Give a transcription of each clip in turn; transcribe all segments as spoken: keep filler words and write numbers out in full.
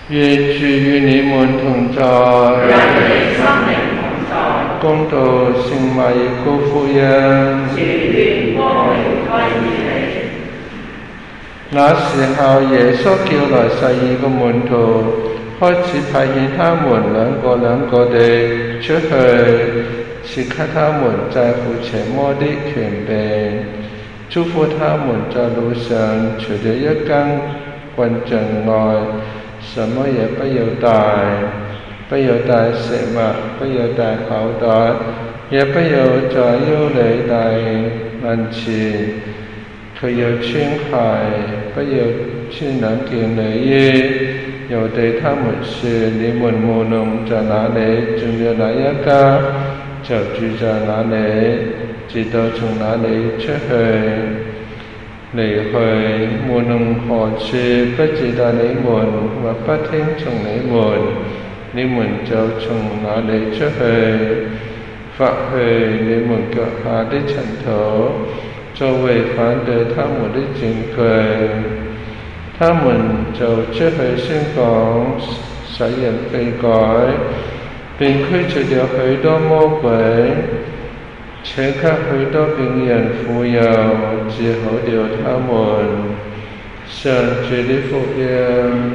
願主與你們同在， 讓你生命同在。 恭讀聖馬爾谷福音。 主願光榮歸於你。 那時候，耶穌叫來十二個門徒，開始派遣他們兩個兩個地出去，賜給他們制服邪魔的權柄，囑咐他們在路上除了一根棍杖外，什麼也不要帶，不要帶食物，不要帶口袋，也不要在腰裏帶銀錢。佢要穿鞋，不要穿兩件內衣。又對他們說：你們無論在哪裏進了哪一家，就住在哪裏，直到從哪裏出去離去。無論何處不接待你們或不聽從你們，你們就從哪裏出去，拂去你們腳下的塵土，作為反對他們的證據。他們就出去宣講，使人悔改，並驅除了許多魔鬼，且給許多病人傅油，治好了他們。上主的福音。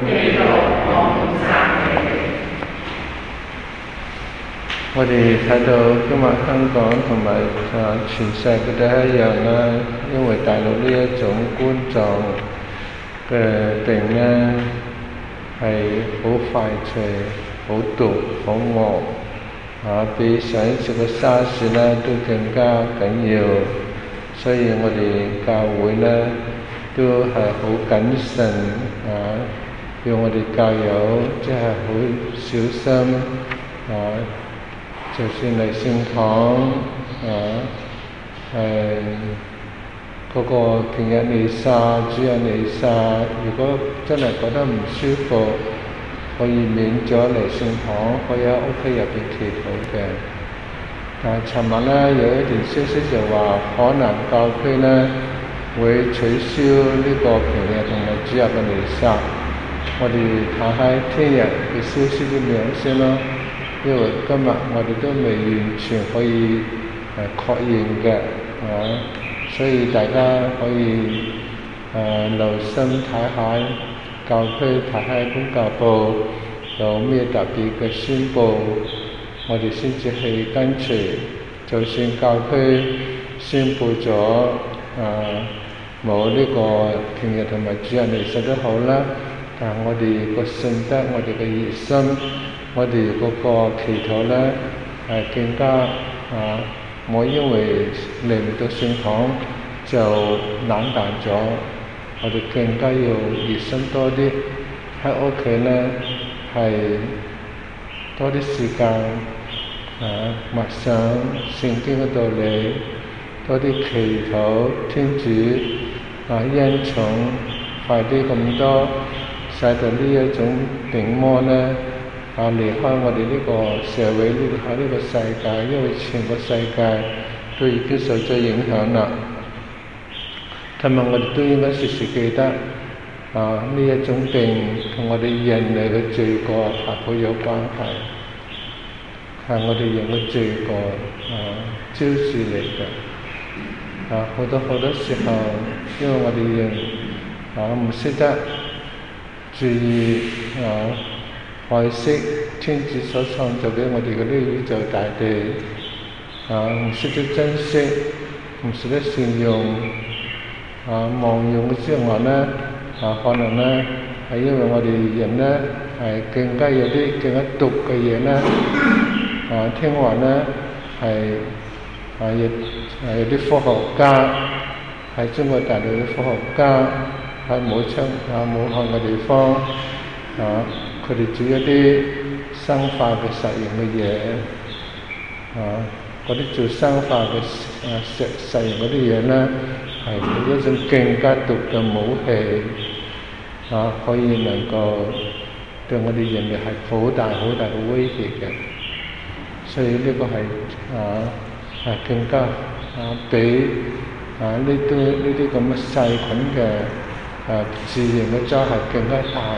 我哋睇到今日香港同埋啊全世界都一樣啦，因為大陸呢一種冠狀嘅病咧係好快脆、好毒、好惡啊，比上一次嘅沙士咧都更加緊要，所以我哋教會咧都係好謹慎啊，要我哋教友即係好小心啊。就算嚟聖堂啊，誒、呃、嗰、那個平日彌撒、主日彌撒，如果真係覺得唔舒服，可以免咗嚟聖堂，可以喺屋企入邊祈禱嘅。但係尋日咧有一段消息就話，可能教區咧會取消呢個平日同埋主日嘅彌撒。我哋睇下聽日嘅消息點樣先咯。因為今日我哋都未完全可以誒確認嘅，啊，所以大家可以誒、呃、留心睇下教區，睇下公教報有咩特別嘅宣佈，我哋先至去跟隨。就算教區宣佈咗誒冇呢個平日同埋主日彌撒都好啦，但係我哋個信德，我哋嘅熱心。我哋嗰個祈禱咧係更加啊，冇因為嚟唔到聖堂就冷淡咗，我哋更加要熱心多啲，喺屋企咧係多啲時間啊默想聖經嘅道理，多啲祈禱天主啊恩寵快啲咁多，使到呢一種病魔咧啊！離開我哋呢個社會，離開呢個世界，因為全個世界都已經受咗影響啦。同埋我哋都應該時時記得啊！呢一種病同我哋人類嘅罪過係好有關係，係我哋人嘅罪過啊招致嚟嘅。啊！好多好多時候，因為我哋人啊唔識得注意啊。愛惜天主所創造俾我哋嗰啲宇宙大地，啊唔識得珍惜，唔識得善用，啊忘用之外咧，啊可能咧係因為我哋人咧係更加有啲更加毒嘅嘢咧，啊聽話咧係啊有啊有啲科學家喺中國大陸嘅科學家喺武昌啊武漢嘅地方啊。佢哋做一啲生化嘅實驗嘅嘢，啊，嗰啲做生化嘅啊實實驗嗰啲嘢咧，係一種更加毒嘅武器，啊，可以能夠對我哋人類係好大好大嘅威脅嘅。所以呢個係啊係更加啊比啊呢啲呢啲咁嘅細菌嘅啊自然嘅災害更加大。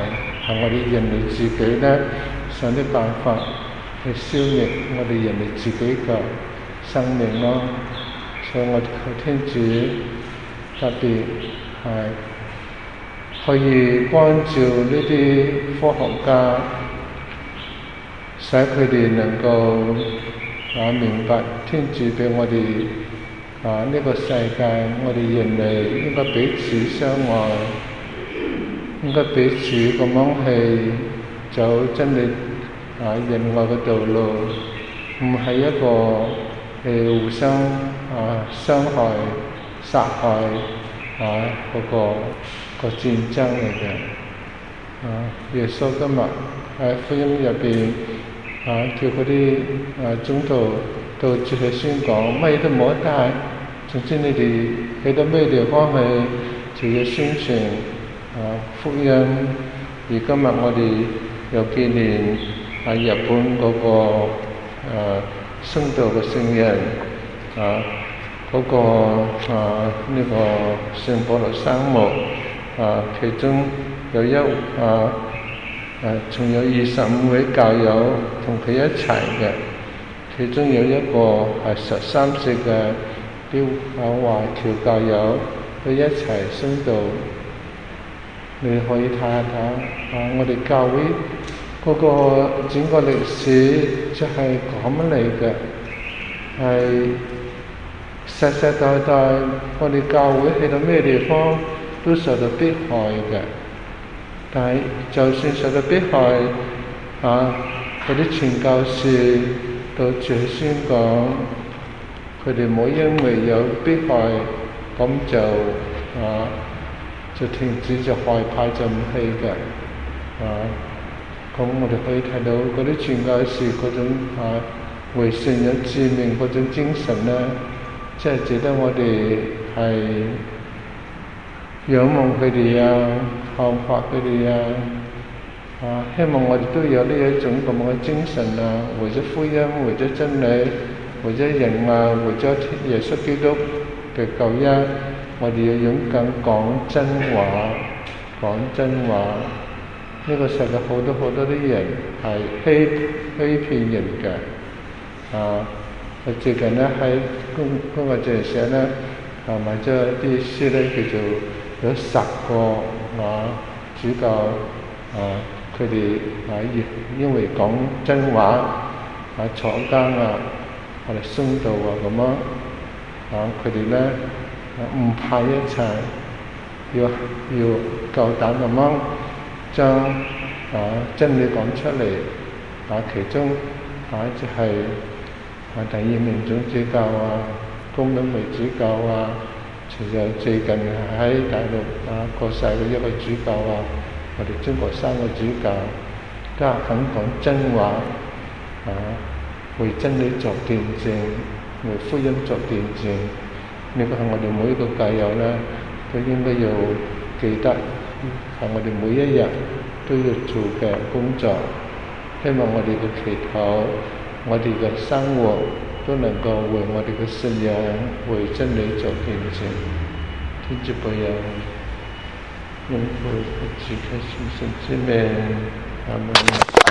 係我哋人類自己咧想啲辦法去消滅我哋人類自己嘅生命咯。所以我求天主特別係可以關照呢啲科學家，使佢哋能夠啊明白天主俾我哋啊呢個世界，我哋人類應該彼此相愛，應該彼此咁樣去走真理啊仁愛嘅道路，唔係一個誒互相啊傷害、殺害啊嗰個個戰爭嚟嘅。啊，耶穌今日喺福音入邊啊叫嗰啲啊宗徒到處去宣講，乜嘢都冇得帶，總之你哋去到咩地方去就要宣傳啊福音。而今日我哋又紀念啊日本嗰個啊殉道嘅聖人啊嗰個啊呢個聖保羅聖母啊，其中有一啊誒，仲有二十五位教友同佢一齊嘅，其中有一個係十三歲嘅啲啊華僑教友都一齊殉道。你可以睇下睇啊，我哋教會嗰個整個歷史就係咁嚟嘅，係世世代代我哋教會去到咩地方都受到迫害嘅。但係就算受到迫害啊，嗰啲傳教士到處去宣講，佢哋冇因為有迫害咁就啊就停止，就害怕，就唔去嘅啊。咁我哋可以睇到嗰啲傳教士嗰種啊為信仰致命嗰種精神咧，即係值得我哋係仰望佢哋啊，效法佢哋啊，啊！希望我哋都有呢一種咁嘅精神啊，為咗福音，為咗真理，為咗人啊，為咗耶穌基督嘅救恩，我哋要勇敢講真話，講真話。呢個世界好多好多啲人係欺欺騙人嘅，啊！我最近咧喺公公個電視咧，啊買咗啲書咧，叫做有十個啊主教啊，佢哋啊因因為講真話啊坐監啊，我哋殉道啊咁樣啊，佢哋咧唔怕一切，要要夠膽咁樣將啊真理講出嚟啊，其中啊就係、是、啊第二名種主教啊，公民為主教啊。其實最近喺大陸啊過世嘅一個主教啊，我哋中國三個主教都係肯講真話啊，為真理作見證，為福音作見證。呢個係我哋每一個教友咧都應該要記得，係我哋每一日都要做嘅工作。希望我哋嘅祈禱，我哋嘅生活都能夠為我哋嘅信仰、為真理作見證。天主保佑，永父及子及聖神之名，阿門。